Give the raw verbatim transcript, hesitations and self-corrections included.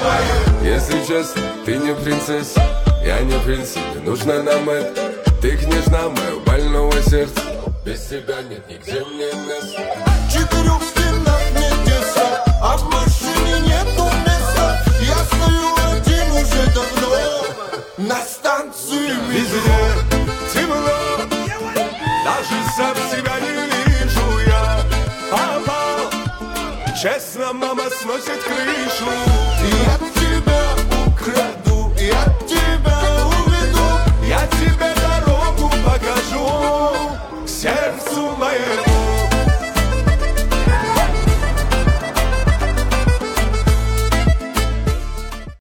Если честно, ты не принцесса, я не принц, не нужно нам это. Ты княжна моего больного сердца, без тебя нет нигде мне места. В четырех стенах не тесно, а в машине нету места. Я стою один уже давно на станции Везде темно, даже сам себя не вижу я. Попал, честно, мама сносит крышу.